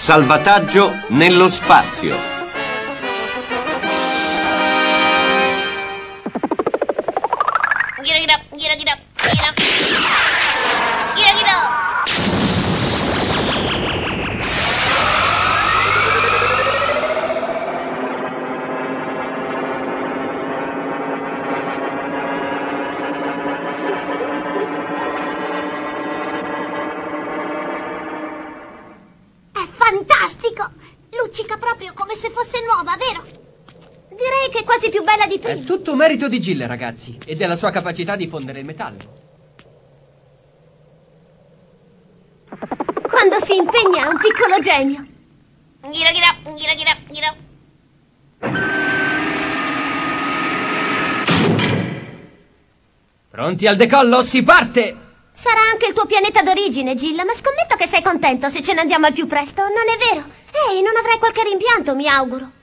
Salvataggio nello spazio. Fantastico! Luccica proprio come se fosse nuova, vero? Direi che è quasi più bella di prima. È tutto merito di Jill, ragazzi, e della sua capacità di fondere il metallo. Quando si impegna è un piccolo genio. Pronti al decollo? Si parte! Sarà anche il tuo pianeta d'origine, Jill, ma scommetto che sei contento se ce ne andiamo al più presto, non è vero? Ehi, non avrai qualche rimpianto, mi auguro.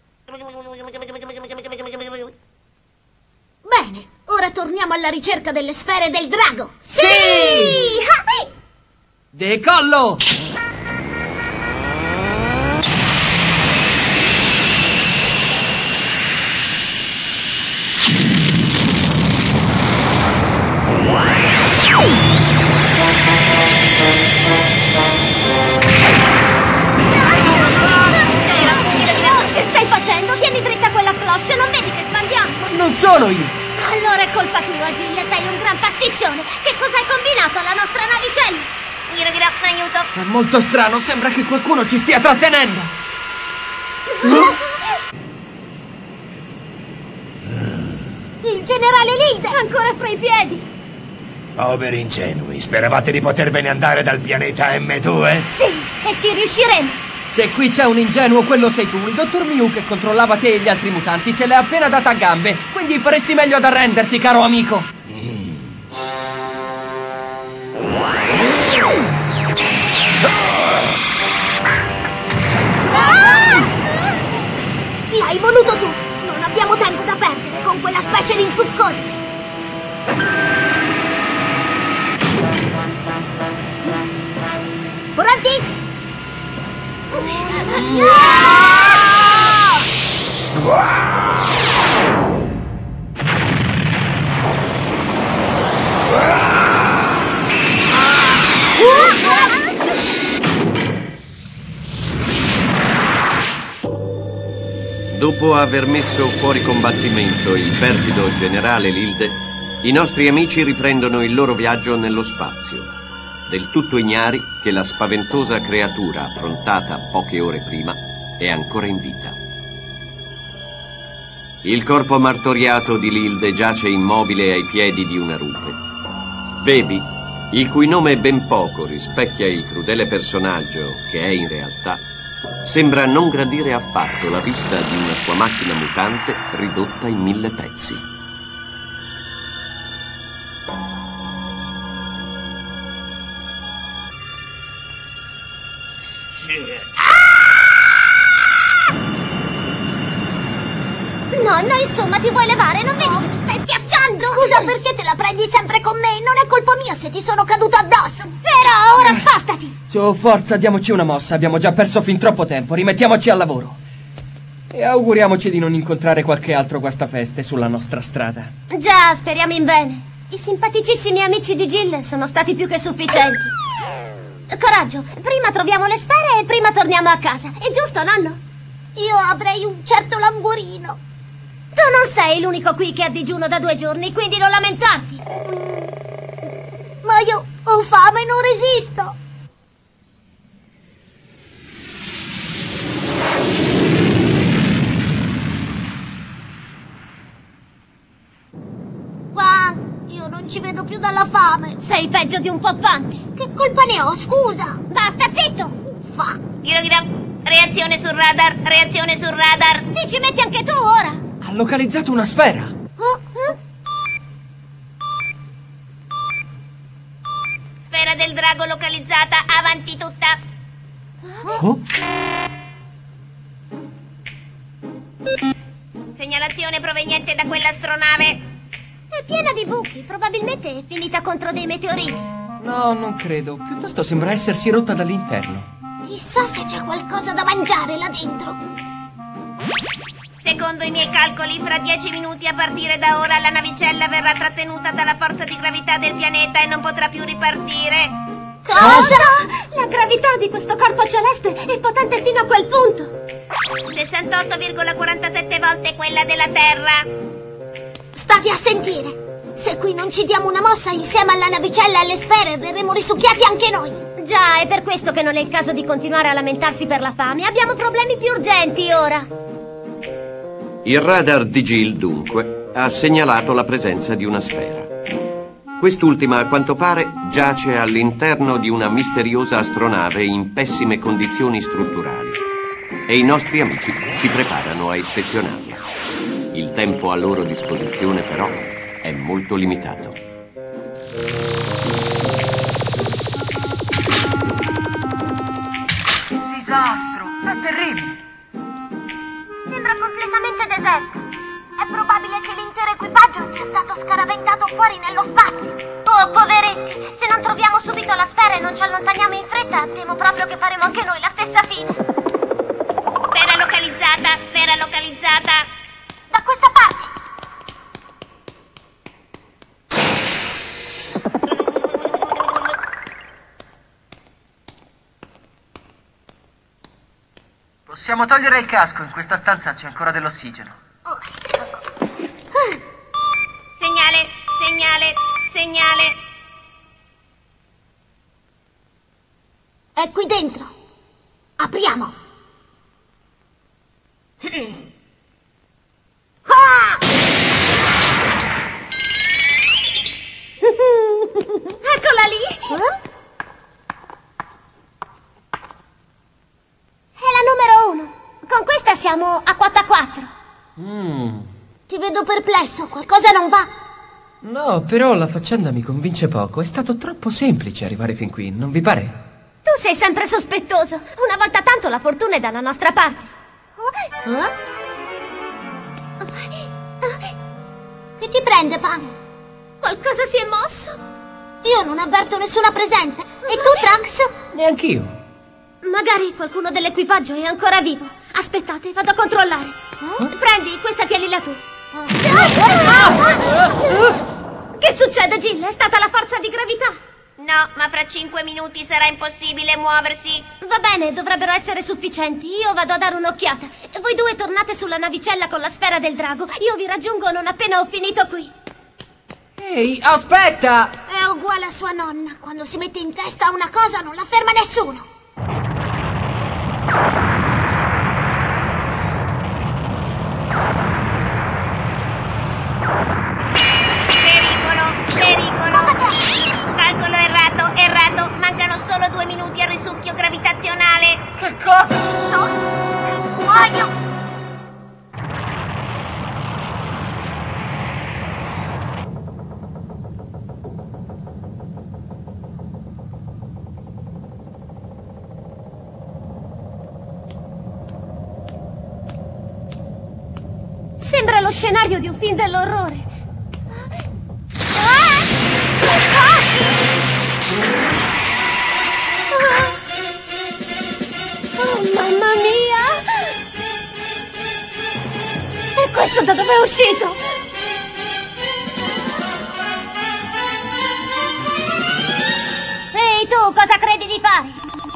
Bene, ora torniamo alla ricerca delle sfere del drago. Sì! Decollo! Che stai facendo? Tieni dritta quella cloche, non vedi che sbandiamo? Non sono io! Allora è colpa tua, Jill, sei un gran pasticcione. Che cosa hai combinato alla nostra navicella? Aiuto! È molto strano, sembra che qualcuno ci stia trattenendo! Il generale Lilde! Ancora fra i piedi! Poveri ingenui, speravate di potervene andare dal pianeta M2? Sì, e ci riusciremo! Se qui c'è un ingenuo, quello sei tu. Il dottor Mew che controllava te e gli altri mutanti se l'è appena data a gambe, quindi faresti meglio ad arrenderti, caro amico. L'hai voluto tu! Non abbiamo tempo da perdere con quella specie di zucconi! Pronti? Dopo aver messo fuori combattimento il perfido generale Lilde, i nostri amici riprendono il loro viaggio nello spazio, del tutto ignari che la spaventosa creatura affrontata poche ore prima è ancora in vita. Il corpo martoriato di Lilde giace immobile ai piedi di una rupe. Baby, il cui nome ben poco rispecchia il crudele personaggio che è in realtà, sembra non gradire affatto la vista di una sua macchina mutante ridotta in 1000 pezzi. No, insomma, ti vuoi levare? Non vedi che mi stai schiacciando? Scusa, perché te la prendi sempre con me? Non è colpa mia se ti sono caduto addosso. Però ora spostati. Su, forza, diamoci una mossa. Abbiamo già perso fin troppo tempo. Rimettiamoci al lavoro. E auguriamoci di non incontrare qualche altro guastafeste sulla nostra strada. Già, speriamo in bene. I simpaticissimi amici di Jill sono stati più che sufficienti. Coraggio, prima troviamo le sfere e prima torniamo a casa. È giusto, nonno? Io avrei un certo languorino. Tu non sei l'unico qui che ha digiuno da 2 giorni, quindi non lamentarti. Ma io ho fame e non resisto. Qua, io non ci vedo più dalla fame. Sei peggio di un poppante. Che colpa ne ho, scusa? Basta, zitto. Uffa. Reazione sul radar, reazione sul radar. Ti ci metti anche tu ora? Ha localizzato una sfera. Sfera del drago localizzata, avanti tutta. Oh? Segnalazione proveniente da quell'astronave. È piena di buchi, probabilmente è finita contro dei meteoriti. No, non credo. Piuttosto sembra essersi rotta dall'interno. Chissà se c'è qualcosa da mangiare là dentro. Secondo i miei calcoli, fra 10 minuti a partire da ora la navicella verrà trattenuta dalla forza di gravità del pianeta e non potrà più ripartire. Cosa? La gravità di questo corpo celeste è potente fino a quel punto. 68,47 volte quella della Terra. State a sentire. Se qui non ci diamo una mossa insieme alla navicella e alle sfere, verremo risucchiati anche noi. Già, è per questo che non è il caso di continuare a lamentarsi per la fame. Abbiamo problemi più urgenti ora. Il radar di Jill, dunque, ha segnalato la presenza di una sfera. Quest'ultima, a quanto pare, giace all'interno di una misteriosa astronave in pessime condizioni strutturali. E i nostri amici si preparano a ispezionarla. Il tempo a loro disposizione, però, è molto limitato. Disastro! È terribile! Sembra completamente deserto. È probabile che l'intero equipaggio sia stato scaraventato fuori nello spazio. Oh, poveretti! Se non troviamo subito la sfera e non ci allontaniamo in fretta, temo proprio che faremo anche noi la stessa fine. Sfera localizzata, sfera localizzata. Da questa parte! Possiamo togliere il casco, in questa stanza c'è ancora dell'ossigeno. Segnale, segnale, segnale. È qui dentro. Apriamo. Eccola lì. È la numero 1. Con questa siamo a 4 a 4. Ti vedo perplesso, qualcosa non va. No, però la faccenda mi convince poco. È stato troppo semplice arrivare fin qui, non vi pare? Tu sei sempre sospettoso. Una volta tanto la fortuna è dalla nostra parte. Che ti prende, Pam? Qualcosa si è mosso. Io non avverto nessuna presenza. E tu, Trunks? Neanch'io. Magari qualcuno dell'equipaggio è ancora vivo. Aspettate, vado a controllare. Prendi, questa tienila tu. Che succede, Jill? È stata la forza di gravità. No, ma fra 5 minuti sarà impossibile muoversi. Va bene, dovrebbero essere sufficienti. Io vado a dare un'occhiata. Voi due tornate sulla navicella con la sfera del drago. Io vi raggiungo non appena ho finito qui. Ehi, aspetta! È uguale a sua nonna. Quando si mette in testa una cosa non la ferma nessuno. Pericolo! Calcolo errato, errato. Mancano solo 2 minuti al risucchio gravitazionale. Che cosa? No, muoio. Sembra lo scenario di un film dell'orrore. Oh, mamma mia! E questo da dove è uscito? Ehi, tu cosa credi di fare?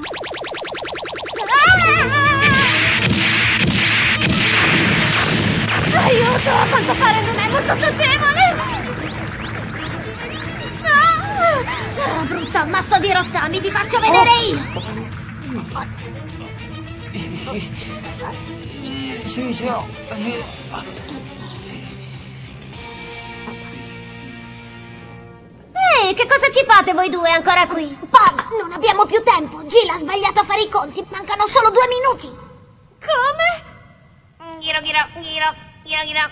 Aiuto, a quanto pare non è molto socievole! Brutto ammasso di rottami, ti faccio vedere io! Ehi, che cosa ci fate voi due ancora qui? Pam, non abbiamo più tempo. Jill ha sbagliato a fare i conti. Mancano solo 2 minuti. Come? Ghiro, ghiro, ghiro, ghiro, ghiro.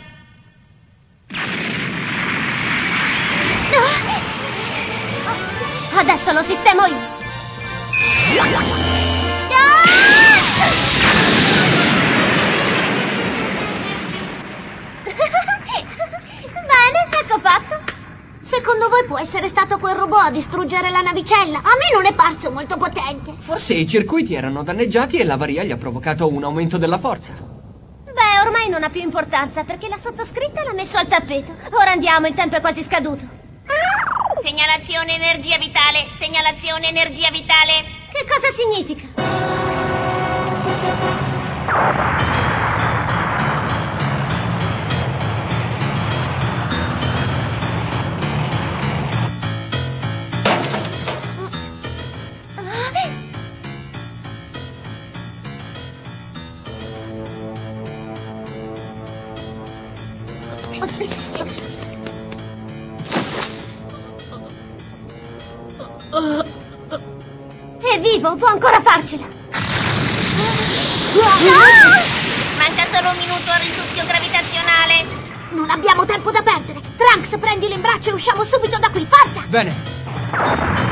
Adesso lo sistemo io. Bene, ecco fatto. Secondo voi può essere stato quel robot può distruggere la navicella. A me non è parso molto potente. Forse i circuiti erano danneggiati e l'avaria gli ha provocato un aumento della forza. Beh, ormai non ha più importanza perché la sottoscritta l'ha messo al tappeto. Ora andiamo, il tempo è quasi scaduto. Segnalazione energia vitale, segnalazione energia vitale. Che cosa significa? È vivo, può ancora farcela. Manca solo un minuto al risucchio gravitazionale. Non abbiamo tempo da perdere. Trunks, prendilo in braccio e usciamo subito da qui, forza! Bene.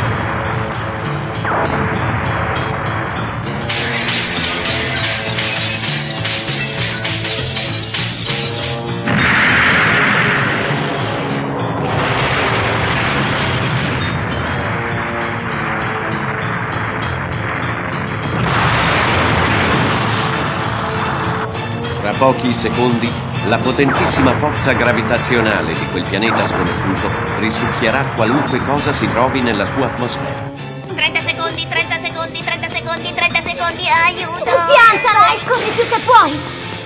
Tra pochi secondi, la potentissima forza gravitazionale di quel pianeta sconosciuto risucchierà qualunque cosa si trovi nella sua atmosfera. 30 secondi, 30 secondi, 30 secondi, 30 secondi, aiuto! Piantala e corri più che puoi!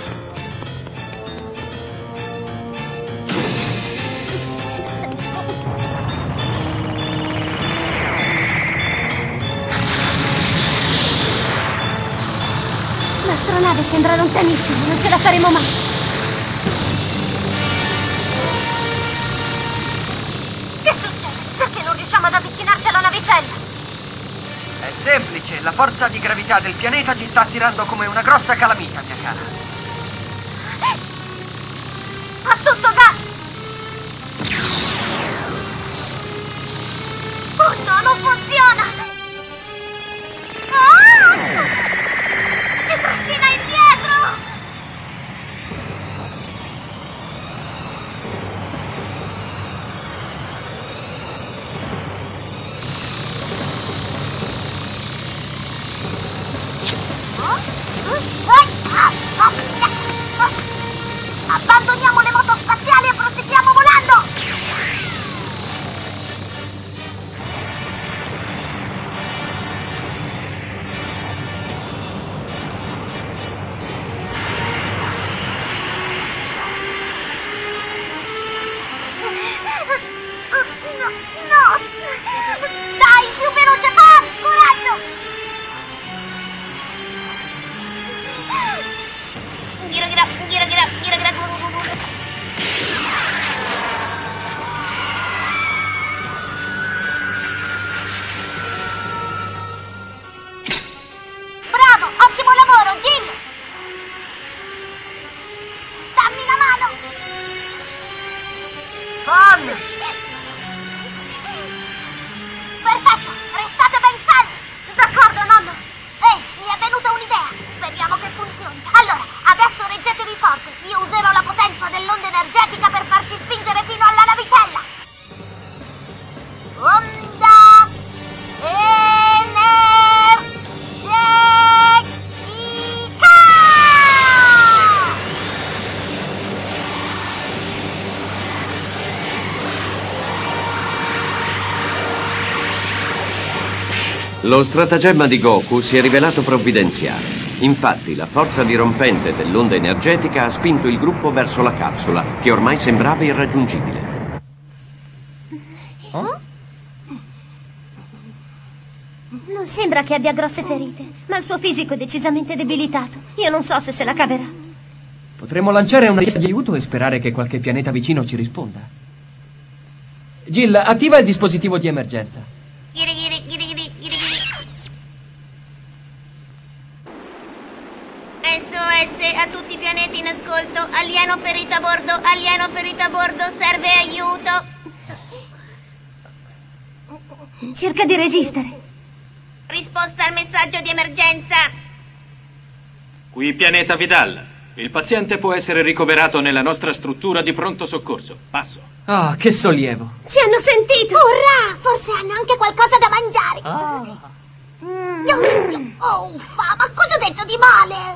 L'astronave sembra lontanissima, non ce la faremo mai. Che succede? Perché non riusciamo ad avvicinarci alla navicella? È semplice, la forza di gravità del pianeta ci sta attirando come una grossa calamita, mia cara. A tutto gas! Oh no, non funziona! Ah! Ci trascina indietro! Abbandoniamo le moto spaziali e proseguiamo volando! No! Dai, più veloce, vai! Coraggio! Gira, gira, gira, gira, gira, gira, gira. Bravo, ottimo lavoro, Jill! Dammi la mano! Fan! Perfetto, restate ben salvi! D'accordo, nonno! Mi è venuta un'idea! Speriamo che funzioni! Allora, adesso reggetevi forte! Io userò la potenza dell'onda energetica per farci spingere fino alla navicella! Onda energetica! Lo stratagemma di Goku si è rivelato provvidenziale. Infatti, la forza dirompente dell'onda energetica ha spinto il gruppo verso la capsula, che ormai sembrava irraggiungibile. Non sembra che abbia grosse ferite, ma il suo fisico è decisamente debilitato. Io non so se la caverà. Potremmo lanciare una richiesta di aiuto e sperare che qualche pianeta vicino ci risponda. Jill, attiva il dispositivo di emergenza. Giri, giri, giri, giri, giri, giri. SOS a tutti i pianeti in ascolto. Alieno ferito a bordo, serve aiuto. Cerca di resistere. Risposta al messaggio di emergenza. Qui pianeta Vidal. Il paziente può essere ricoverato nella nostra struttura di pronto soccorso. Passo. Ah, che sollievo. Ci hanno sentito! Urrà! Forse hanno anche qualcosa da mangiare. Oh, uffa, ma cosa ho detto di male?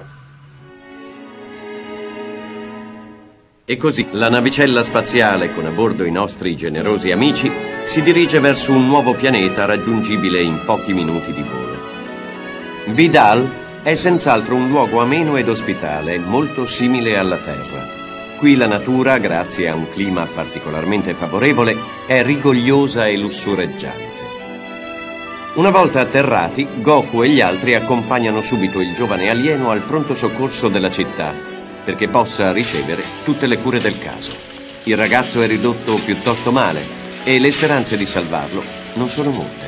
E così la navicella spaziale, con a bordo i nostri generosi amici, si dirige verso un nuovo pianeta raggiungibile in pochi minuti di volo. Vidal è senz'altro un luogo ameno ed ospitale, molto simile alla Terra. Qui la natura, grazie a un clima particolarmente favorevole, è rigogliosa e lussureggiante. Una volta atterrati, Goku e gli altri accompagnano subito il giovane alieno al pronto soccorso della città, perché possa ricevere tutte le cure del caso. Il ragazzo è ridotto piuttosto male e le speranze di salvarlo non sono molte.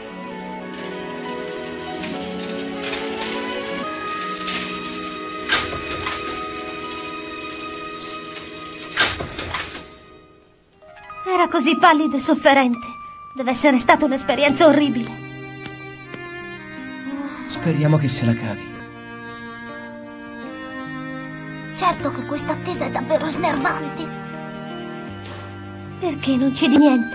Era così pallido e sofferente. Deve essere stata un'esperienza orribile. Speriamo che se la cavi. Certo che questa attesa è davvero snervante. Perché non ci di niente?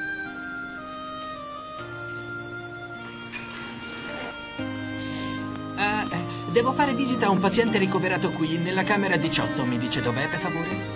Devo fare visita a un paziente ricoverato qui, nella camera 18. Mi dice dov'è, per favore?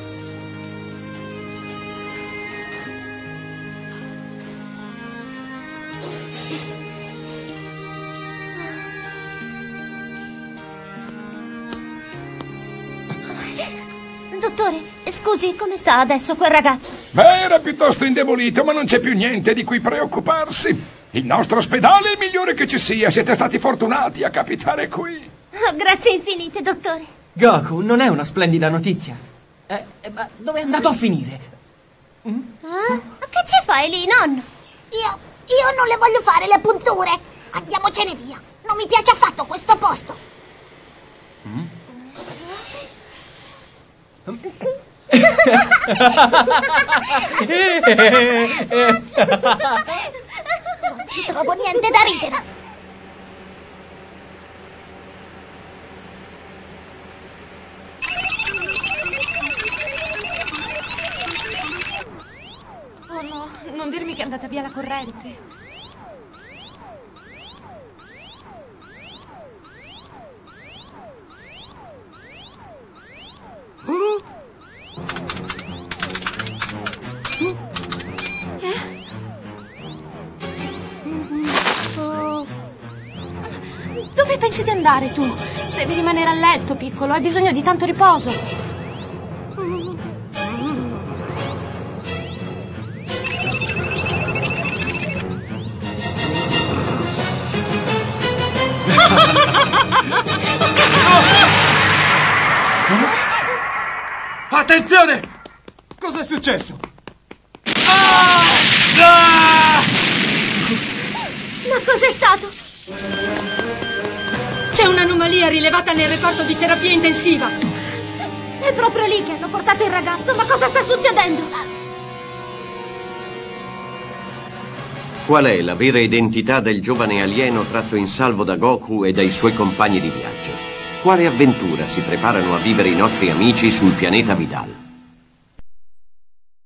Dottore, scusi, come sta adesso quel ragazzo? Beh, era piuttosto indebolito, ma non c'è più niente di cui preoccuparsi. Il nostro ospedale è il migliore che ci sia. Siete stati fortunati a capitare qui. Oh, grazie infinite, dottore. Goku, non è una splendida notizia? Ma dove è andato a finire? Che ci fai lì, nonno? Io non le voglio fare le punture. Andiamocene via. Non mi piace affatto questo posto. Non ci trovo niente da ridere. Oh no, non dirmi che è andata via la corrente. Dove pensi di andare tu? Devi rimanere a letto, piccolo, hai bisogno di tanto riposo. Attenzione! Cosa è successo? Ma cos'è stato? C'è un'anomalia rilevata nel reparto di terapia intensiva. È proprio lì che hanno portato il ragazzo, ma cosa sta succedendo? Qual è la vera identità del giovane alieno tratto in salvo da Goku e dai suoi compagni di viaggio? Quale avventura si preparano a vivere i nostri amici sul pianeta Vidal?